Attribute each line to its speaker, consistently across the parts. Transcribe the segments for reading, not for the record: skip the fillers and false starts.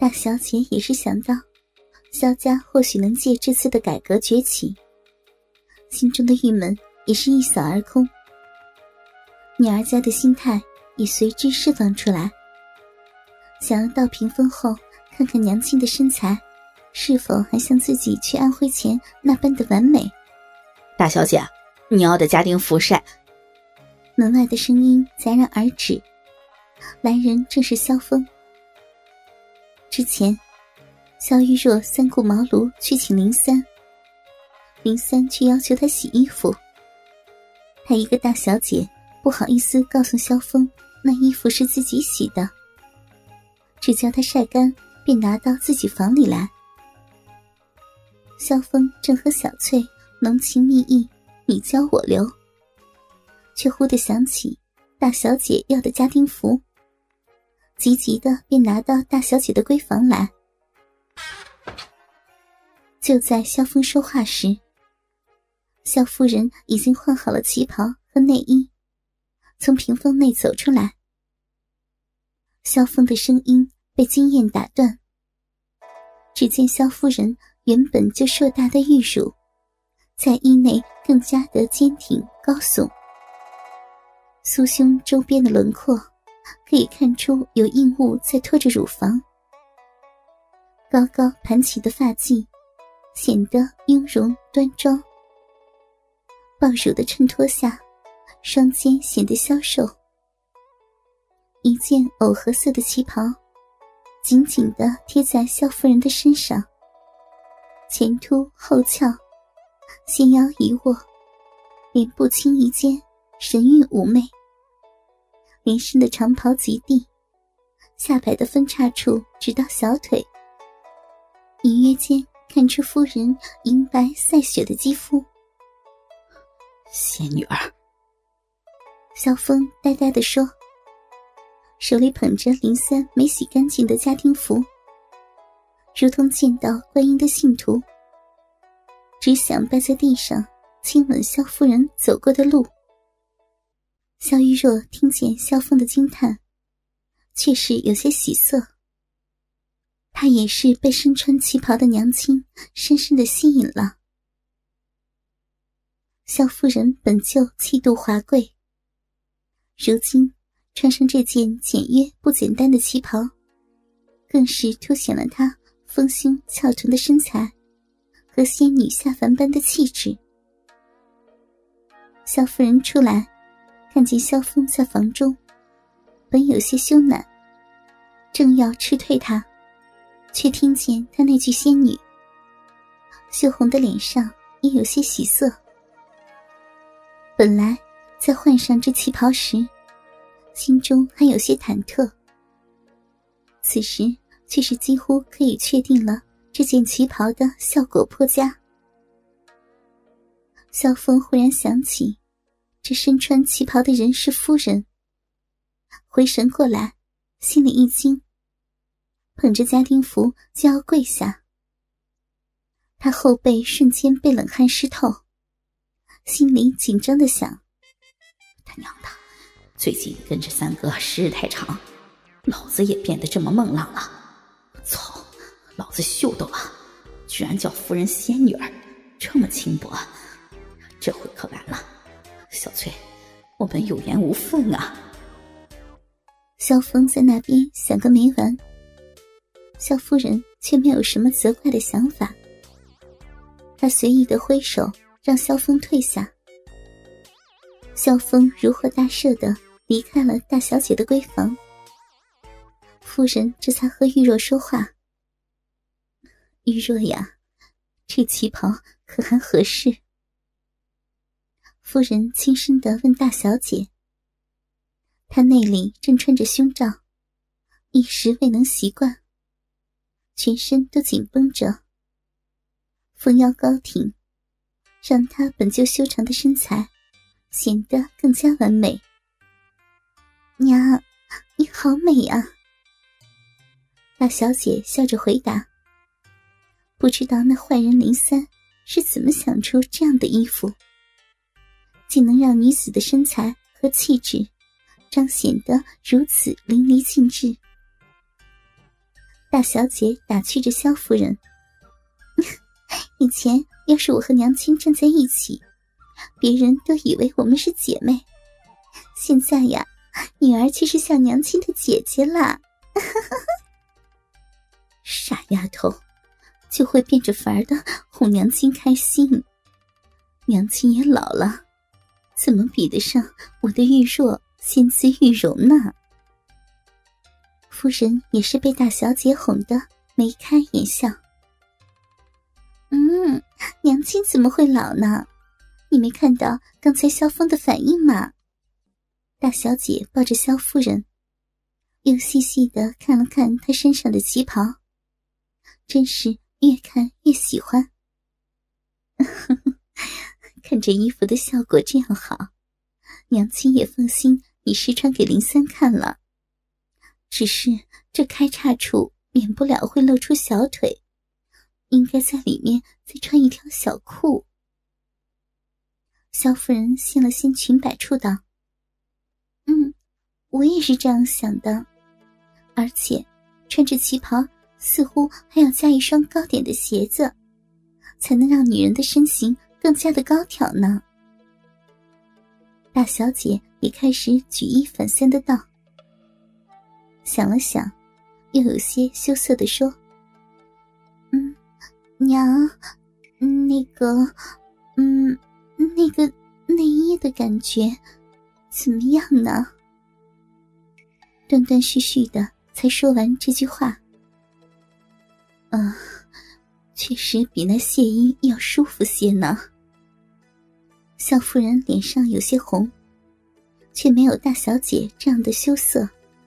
Speaker 1: 大小姐也是想到萧家或许能借这次的改革崛起，心中的郁闷也是一扫而空，女儿家的心态也随之释放出来，想要到屏风后看看娘亲的身材是否还像自己去安徽前那般的完美。
Speaker 2: 大小姐，你要的家丁服是……
Speaker 1: 门外的声音戛然而止，来人正是萧峰。之前萧玉若三顾茅庐去请林三，林三却要求她洗衣服，她一个大小姐不好意思告诉萧峰那衣服是自己洗的，只叫她晒干便拿到自己房里来。萧峰正和小翠浓情蜜意，你教我留，却忽地想起大小姐要的家丁服，急急的便拿到大小姐的闺房来。就在萧峰说话时，萧夫人已经换好了旗袍和内衣，从屏风内走出来。萧峰的声音被惊艳打断，只见萧夫人原本就硕大的玉乳，在衣内更加的坚挺高耸，酥胸周边的轮廓可以看出有硬物在托着乳房，高高盘起的发髻显得雍容端庄，抱乳的衬托下，双肩显得消瘦。一件藕荷色的旗袍紧紧地贴在萧夫人的身上，前凸后翘，纤腰一握，脸部轻移间神韵妩媚，连身的长袍及地，下摆的分叉处直到小腿，隐约间看出夫人银白赛雪的肌肤。
Speaker 2: 仙女儿，
Speaker 1: 萧峰呆呆地说，手里捧着林三没洗干净的家丁服，如同见到观音的信徒，只想拜在地上亲吻萧夫人走过的路。萧玉若听见萧峰的惊叹，却是有些喜色，她也是被身穿旗袍的娘亲深深地吸引了。萧夫人本就气度华贵，如今穿上这件简约不简单的旗袍，更是凸显了她丰胸翘臀的身材和仙女下凡般的气质。萧夫人出来看见萧峰在房中，本有些羞赧，正要斥退他，却听见他那句仙女，羞红的脸上也有些喜色。本来在换上这旗袍时，心中还有些忐忑，此时却是几乎可以确定了这件旗袍的效果颇佳。萧峰忽然想起这身穿旗袍的人是夫人，回神过来，心里一惊，捧着家丁服就要跪下。他后背瞬间被冷汗湿透，心里紧张地想，
Speaker 2: 他娘的，最近跟着三哥时日太长，老子也变得这么孟浪了。操，老子秀逗啊，居然叫夫人仙女儿，这么轻薄，这回可完了。小翠，我们有缘无分啊。
Speaker 1: 萧峰在那边想个没完，萧夫人却没有什么责怪的想法，她随意的挥手让萧峰退下。萧峰如获大赦的离开了大小姐的闺房，夫人这才和玉若说话，玉若呀，这旗袍可还合适？夫人轻声地问大小姐，她内里正穿着胸罩，一时未能习惯，全身都紧绷着，丰腰高挺，让她本就修长的身材显得更加完美。娘，你好美啊！大小姐笑着回答，不知道那坏人林三是怎么想出这样的衣服，竟能让女子的身材和气质彰显得如此淋漓尽致。 大小姐打趣着萧夫人：“以前要是我和娘亲站在一起，别人都以为我们是姐妹，现在呀，女儿却是小娘亲的姐姐啦。”
Speaker 2: 傻丫头，就会变着法儿的哄娘亲开心。娘亲也老了，怎么比得上我的玉若仙姿玉容呢？
Speaker 1: 夫人也是被大小姐哄得眉开眼笑。娘亲怎么会老呢？你没看到刚才萧峰的反应吗？大小姐抱着萧夫人，又细细地看了看她身上的旗袍，真是越看越喜欢。看这衣服的效果这样好，娘亲也放心你试穿给林三看了。只是这开叉处免不了会露出小腿，应该在里面再穿一条小裤。萧夫人掀了掀裙摆处道：“我也是这样想的，而且穿着旗袍似乎还要加一双高点的鞋子，才能让女人的身形更加的高挑呢。”大小姐也开始举一反三的道。想了想，又有些羞涩地说：“娘，那个内衣的感觉怎么样呢？”断断续续的才说完这句话。确实比那亵衣要舒服些呢。萧夫人脸上有些红，却没有大小姐这样的羞涩。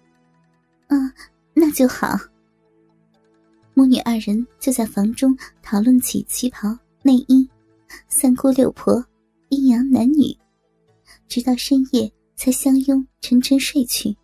Speaker 1: 那就好。母女二人就在房中讨论起旗袍、内衣、三姑六婆、阴阳男女，直到深夜才相拥沉沉睡去。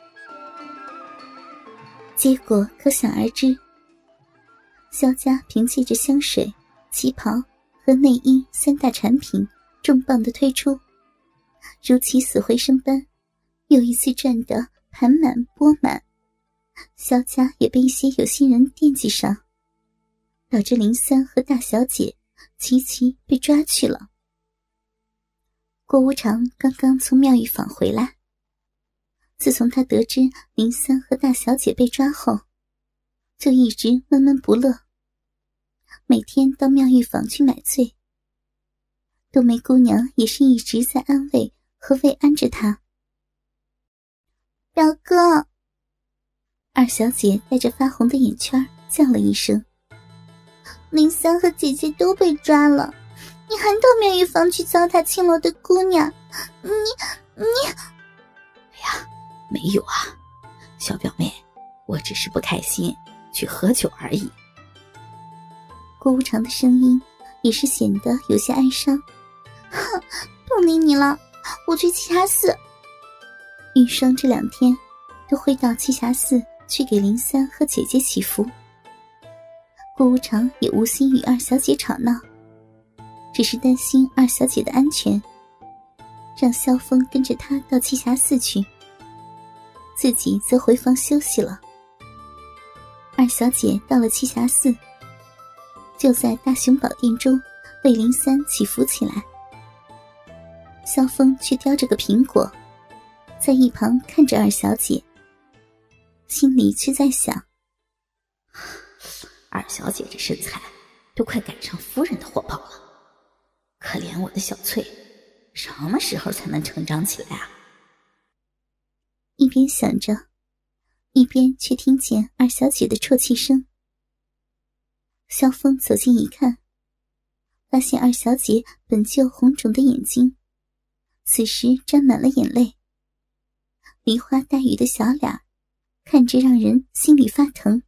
Speaker 1: 结果可想而知，萧家凭借着香水、旗袍和内衣三大产品重磅的推出，如起死回生般又一次赚得盘满钵满。萧家也被一些有心人惦记上，导致林三和大小姐齐齐被抓去了。郭无常刚刚从妙玉坊回来，自从他得知林三和大小姐被抓后，就一直闷闷不乐，每天到妙玉坊去买醉。冬梅姑娘也是一直在安慰和慰安着他。表哥，二小姐带着发红的眼圈叫了一声：“林三和姐姐都被抓了，你还到妙玉坊去糟蹋青楼的姑娘，你……
Speaker 2: 哎呀，没有啊，小表妹，我只是不开心，去喝酒而已。”
Speaker 1: 郭无常的声音也是显得有些哀伤。哼，不理你了，我去栖霞寺。玉霜这2天都会到栖霞寺去给林三和姐姐祈福。郭无常也无心与二小姐吵闹，只是担心二小姐的安全，让萧峰跟着他到栖霞寺去，自己则回房休息了。二小姐到了栖霞寺，就在大雄宝殿中为林三祈福起来。萧峰却叼着个苹果，在一旁看着二小姐，心里却在想：
Speaker 2: 二小姐这身材都快赶上夫人的火爆了，可怜我的小翠，什么时候才能成长起来啊？
Speaker 1: 一边想着，一边却听见二小姐的啜泣声。萧峰走近一看，发现二小姐本就红肿的眼睛此时沾满了眼泪，梨花带雨的小脸看着让人心里发疼。